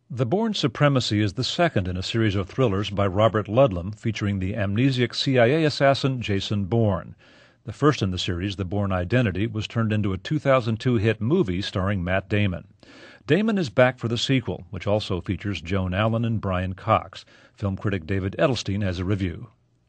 The Bourne Supremacy is the second in a series of thrillers by Robert Ludlum featuring the amnesiac CIA assassin Jason Bourne. The first in the series, The Bourne Identity, was turned into a 2002 hit movie starring Matt Damon. Damon is back for the sequel, which also features Joan Allen and Brian Cox. Film critic David Edelstein has a review.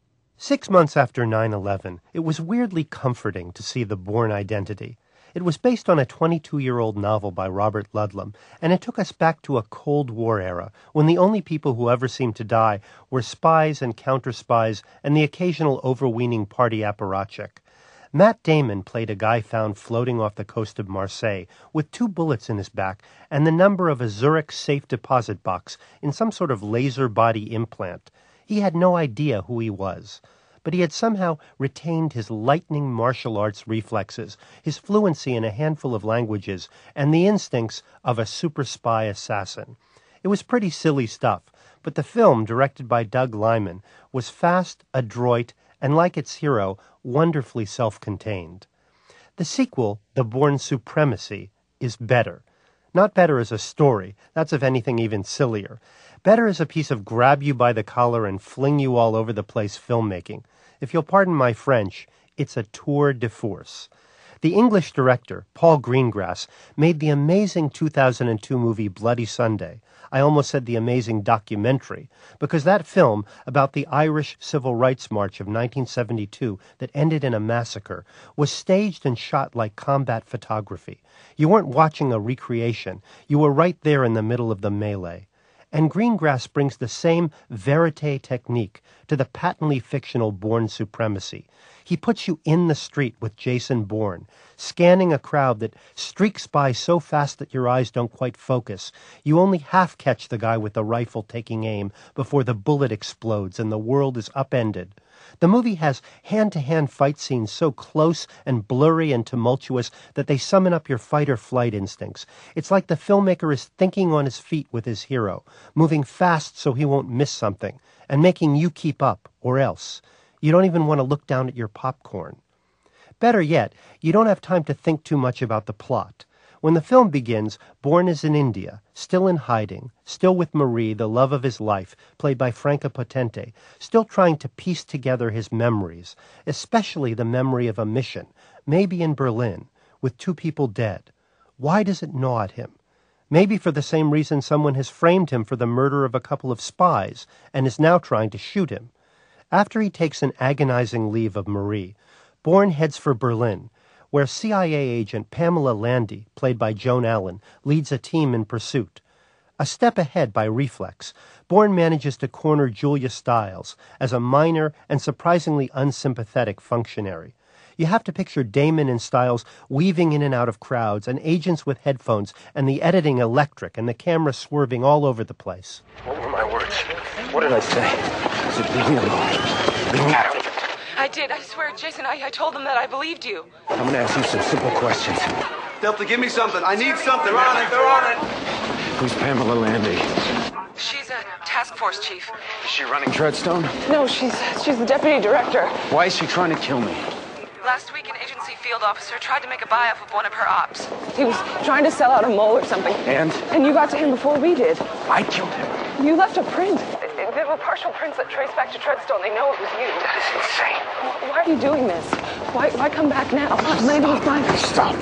6 months after 9/11, it was weirdly comforting to see The Bourne Identity. It was based on a 22-year-old novel by Robert Ludlum, and it took us back to a Cold War era when the only people who ever seemed to die were spies and counter-spies and the occasional overweening party apparatchik. Matt Damon played a guy found floating off the coast of Marseille with 2 bullets in his back and the number of a Zurich safe deposit box in some sort of laser body implant. He had no idea who he was, but he had somehow retained his lightning martial arts reflexes, his fluency in a handful of languages, and the instincts of a super spy assassin. It was pretty silly stuff, but the film, directed by Doug Liman, was fast, adroit, and like its hero, wonderfully self-contained. The sequel, The Bourne Supremacy, is better. Not better as a story, that's if anything even sillier. Better as a piece of grab-you-by-the-collar and fling-you-all-over-the-place filmmaking. If you'll pardon my French, it's a tour de force. The English director, Paul Greengrass, made the amazing 2002 movie Bloody Sunday. I almost said the amazing documentary, because that film about the Irish Civil Rights March of 1972 that ended in a massacre was staged and shot like combat photography. You weren't watching a recreation. You were right there in the middle of the melee. And Greengrass brings the same verite technique to the patently fictional Bourne Supremacy. He puts you in the street with Jason Bourne, scanning a crowd that streaks by so fast that your eyes don't quite focus. You only half catch the guy with the rifle taking aim before the bullet explodes and the world is upended. The movie has hand-to-hand fight scenes so close and blurry and tumultuous that they summon up your fight-or-flight instincts. It's like the filmmaker is thinking on his feet with his hero, moving fast so he won't miss something, and making you keep up, or else. You don't even want to look down at your popcorn. Better yet, you don't have time to think too much about the plot. When the film begins, Bourne is in India, still in hiding, still with Marie, the love of his life, played by Franca Potente, still trying to piece together his memories, especially the memory of a mission, maybe in Berlin, with 2 people dead. Why does it gnaw at him? Maybe for the same reason someone has framed him for the murder of a couple of spies and is now trying to shoot him. After he takes an agonizing leave of Marie, Bourne heads for Berlin, where CIA agent Pamela Landy, played by Joan Allen, leads a team in pursuit. A step ahead by reflex, Bourne manages to corner Julia Stiles as a minor and surprisingly unsympathetic functionary. You have to picture Damon and Stiles weaving in and out of crowds, and agents with headphones, and the editing electric, and the camera swerving all over the place. What were my words? What did I say? I said, leave me alone. Leave me out. I did. I swear, Jason, I told them that I believed you. I'm going to ask you some simple questions. Delta, give me something. I need something. They're on it. They're on it. Who's Pamela Landy? She's a task force chief. Is she running Treadstone? No, she's the deputy director. Why is she trying to kill me? Last week, an agency field officer tried to make a buy-off of one of her ops. He was trying to sell out a mole or something. And you got to him before we did. I killed him. You left a print. There were partial prints that trace back to Treadstone. They know it was you. That is insane. Why are you doing this? Why come back now? Maybe it's fine. Stop.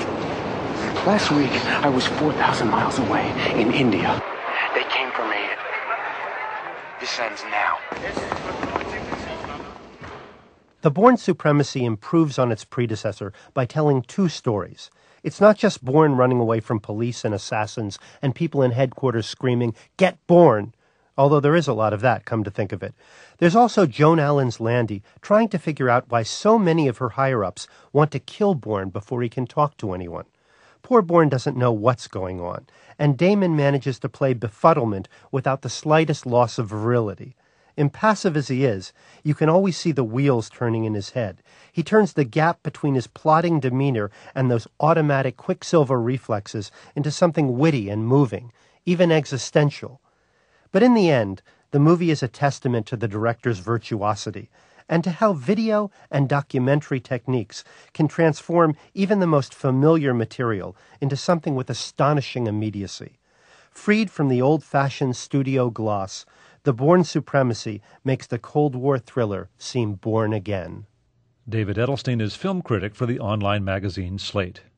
Last week, I was 4,000 miles away in India. They came for me. This ends now. The Bourne Supremacy improves on its predecessor by telling 2 stories. It's not just Bourne running away from police and assassins and people in headquarters screaming, "Get Bourne!" Although there is a lot of that, come to think of it. There's also Joan Allen's Landy trying to figure out why so many of her higher-ups want to kill Bourne before he can talk to anyone. Poor Bourne doesn't know what's going on, and Damon manages to play befuddlement without the slightest loss of virility. Impassive as he is, you can always see the wheels turning in his head. He turns the gap between his plodding demeanor and those automatic quicksilver reflexes into something witty and moving, even existential. But in the end, the movie is a testament to the director's virtuosity, and to how video and documentary techniques can transform even the most familiar material into something with astonishing immediacy. Freed from the old-fashioned studio gloss, the Bourne supremacy makes the Cold War thriller seem born again. David Edelstein is film critic for the online magazine Slate.